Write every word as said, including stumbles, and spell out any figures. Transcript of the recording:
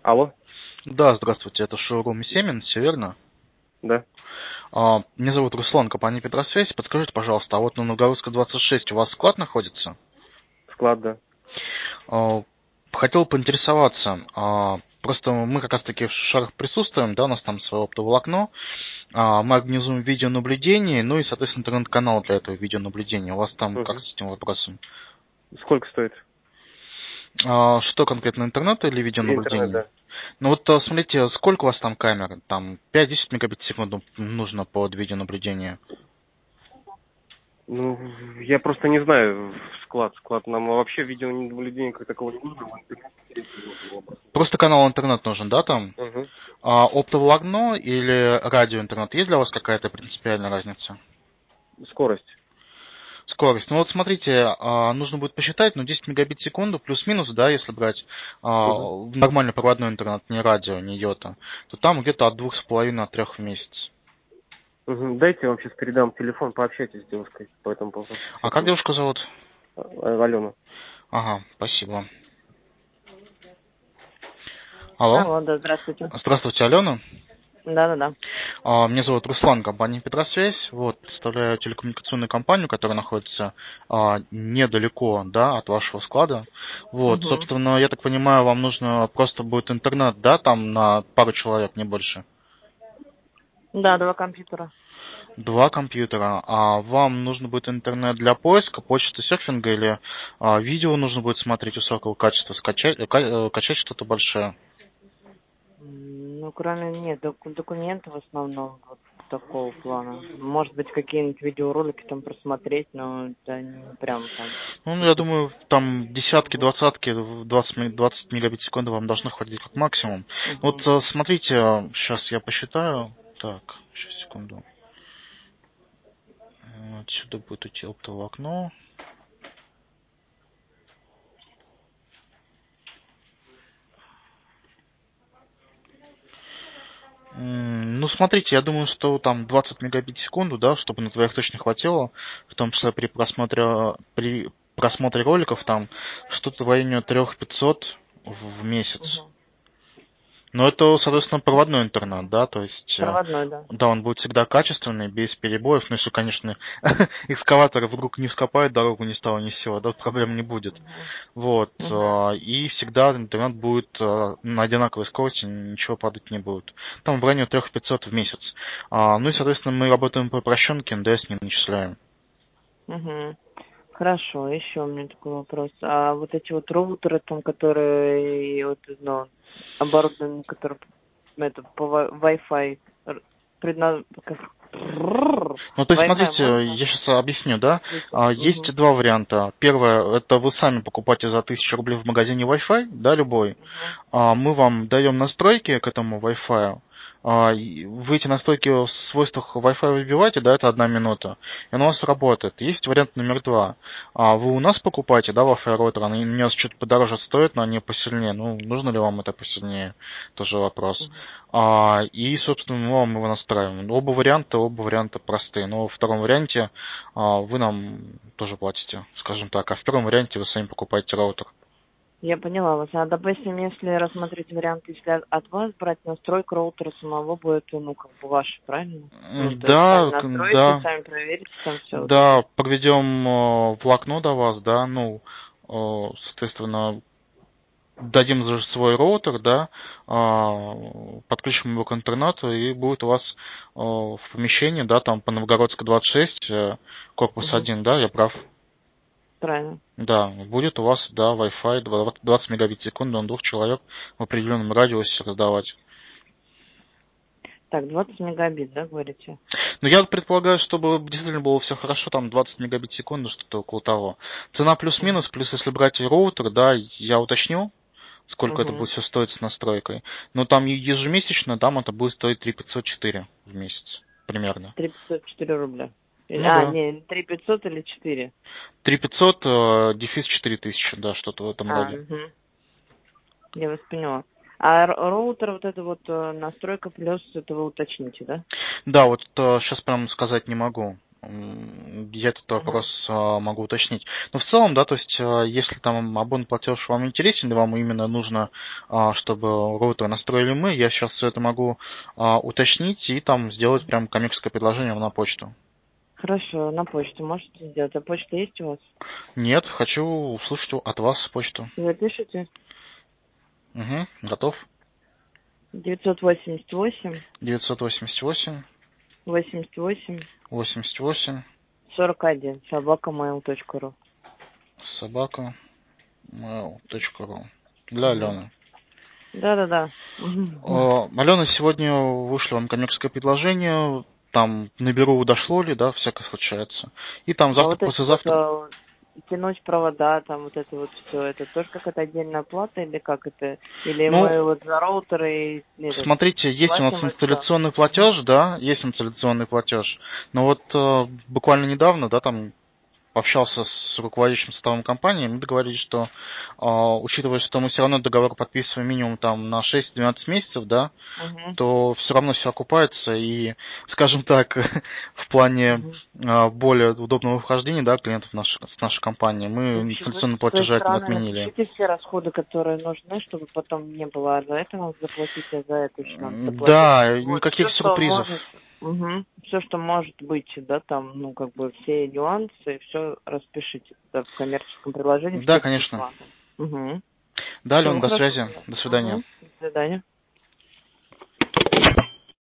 Алло, Да, здравствуйте, это шоурум Сименс, все верно? да, А, Меня зовут Руслан, компания Петросвязь. Подскажите, пожалуйста, а вот на Новгородской двадцать шесть у вас склад находится? склад, да. А, Хотел поинтересоваться, а, просто мы как раз-таки в шарах присутствуем, да, у нас там свое оптоволокно, а, мы организуем видеонаблюдение, ну и, соответственно, интернет-канал для этого видеонаблюдения. У вас там как Мгм. с этим вопросом? Сколько стоит? А, Что конкретно, интернет или Интернет, видеонаблюдение? да. Ну вот а, смотрите, сколько у вас там камер? Там пять-десять мегабит в секунду нужно под видеонаблюдение. Ну, я просто не знаю склад. Склад нам вообще видеонаблюдение как такого не нужно. в интернете интересно было бы. Просто канал интернет нужен, да, там? Мгм. А оптоволокно или радиоинтернет? Есть для вас какая-то принципиальная разница? Скорость. Скорость. Ну вот смотрите, а, нужно будет посчитать, но десять мегабит в секунду плюс-минус, да, если брать а, Мгм. нормальный проводной интернет, не радио, не йота, то там где-то от двух с половиной от трех в месяц. Мгм. Дайте я вам сейчас передам телефон, пообщайтесь с девушкой по этому поводу. А как Секунду. девушку зовут? А, Алена. Ага, спасибо. Алло. Алло, да, здравствуйте. Здравствуйте, Алена. Да-да-да. А, Меня зовут Руслан, компания Петросвязь. Вот, представляю телекоммуникационную компанию, которая находится а, недалеко, да, от вашего склада. Вот, Угу. собственно, я так понимаю, вам нужно просто будет интернет, да, там на пару человек, не больше. Да, два компьютера. Два компьютера. А вам нужно будет интернет для поиска, почты, серфинга или а, видео нужно будет смотреть высокого качества, скачать, э, ка- э, качать что-то большое? М, Ну, кроме, нет, док- документы в основном вот такого плана. Может быть, какие-нибудь видеоролики там просмотреть, но это не прям там Ну, я какие-то. думаю, там десятки, Угу. двадцатки, двадцать, ми- двадцать мегабит в секунду вам должно хватить как максимум. Вот Угу. э, смотрите, сейчас я посчитаю. Так, сейчас, секунду. Э, Отсюда будет идти оптоволокно. М, Ну, смотрите, я думаю, что там двадцать мегабит в секунду, да, чтобы на твоих точно хватило, в том числе при просмотре, при просмотре роликов, там что-то в районе три пятьсот в в месяц. Угу. Но это, соответственно, проводной интернет, да, то есть, э, Проводной, да. да, он будет всегда качественный, без перебоев, но если, конечно, экскаватор вдруг не вскопает дорогу ни с того ни с сего, да, проблем не будет. Угу. Вот, Угу. э, и всегда интернет будет э, на одинаковой скорости, ничего падать не будет. Там в районе три пятьсот в месяц. А, Ну и, соответственно, мы работаем по упрощенке, эн дэ эс не начисляем. Угу. Хорошо, еще у меня такой вопрос. А вот эти вот роутеры, там, которые, и вот, ну, оборудование, которое это, по ва- Wi-Fi, р- предна... как... Ну, то есть, Wi-Fi смотрите, можно я сейчас объясню, да. включить? А, Есть Угу. два варианта. Первое, это вы сами покупаете за тысячу рублей в магазине Wi-Fi, да, любой. Угу. А, Мы вам даем настройки к этому Wi-Fi. А, и Вы эти настройки в свойствах Wi-Fi выбиваете, да, это одна минута, и он у вас работает. Есть вариант номер два. А, Вы у нас покупаете, да, Wi-Fi роутер, они у нас чуть подороже стоят, но они посильнее. Ну, нужно ли вам это посильнее? Тоже вопрос. Угу. А, И, собственно, мы вам его настраиваем. Оба варианта, оба варианта простые. Но во втором варианте а, вы нам тоже платите, скажем так. А в первом варианте вы сами покупаете роутер. Я поняла вас. А, допустим, если рассмотреть вариант, если от вас брать настройку роутера самого будет, ну, как бы ваш, правильно? Ну, М, то есть сами Да, к- настроите, да, сами проверите, там все вот это. да, проведем э, в окно до вас, да, ну, э, соответственно, дадим за свой роутер, да, а, подключим его к интернету, и будет у вас э, в помещении, да, там по Новгородской двадцать шесть, э, корпус Угу. один, да, я прав? Правильно. Да, будет у вас, да, Wi-Fi двадцать мегабит в секунду, он двух человек в определенном радиусе раздавать. Так, двадцать мегабит, да, говорите? Но я предполагаю, чтобы действительно было все хорошо, там двадцать мегабит в секунду, что-то около того. Цена Угу. плюс-минус, плюс если брать роутер, да, я уточню, сколько это Угу. будет все стоить с настройкой. Но там ежемесячно, там это будет стоить три пятьсот четыре в месяц, примерно. три пятьсот четыре рубля. Или- Ну А, да. не, три пятьсот или четыре. три пятьсот, э, дефис четыре тысячи, да, что-то в этом А, роде. угу. Я вас поняла. А р- роутер, вот эта вот э, настройка плюс, это вы уточните, да? Да, вот сейчас прям сказать не могу. Я этот Мгм. вопрос а, могу уточнить. Но в целом, да, то есть, а, если там абонный платеж вам интересен, и вам именно нужно, а, чтобы роутер настроили мы, я сейчас все это могу а, уточнить и там сделать прям коммерческое предложение вам на почту. Хорошо, на почту можете сделать. А почта есть у вас? Нет, хочу услышать от вас почту. Вы пишете? Угу, готов. девятьсот восемьдесят восемь девятьсот восемьдесят восемь восемьдесят восемь восемьдесят восемь сорок один собака mail точка ру. собака mail точка ру. Для Угу. Алены. Да-да-да. Мгм. О, Алена, сегодня вышло вам коммерческое предложение, там наберу, дошло ли, да, всякое случается. И там А завтра, вот эти вот послезавтра. а, тянуть провода, там вот это вот все, это тоже какая-то отдельная плата или как это? Или мы Ну, вот за роутеры и этот, смотрите, есть у нас платим и все? инсталляционный платеж, да, есть инсталляционный платеж. Но вот э, буквально недавно, да, там общался с руководящим составом компании, мы договорились, что а, учитывая, что мы все равно договор подписываем минимум там на шесть-двенадцать месяцев, да, Угу. то все равно все окупается, и, скажем так, в плане Угу. а, более удобного вхождения, да, клиентов наш, с нашей компании, В мы общем, вы инсталляционные со своей платежи стороны отменили. напишите все расходы, которые нужны, чтобы потом не было, а за это надо заплатить, а за это еще надо заплатить. Да, Вот, никаких все, что сюрпризов. может, угу. Все, что может быть, да, там, ну, как бы все нюансы, все распишите да, в коммерческом предложении, Да, все конечно. пункты. Угу. Да, Алена, Все, до хорошо. связи. До свидания. Угу. До свидания.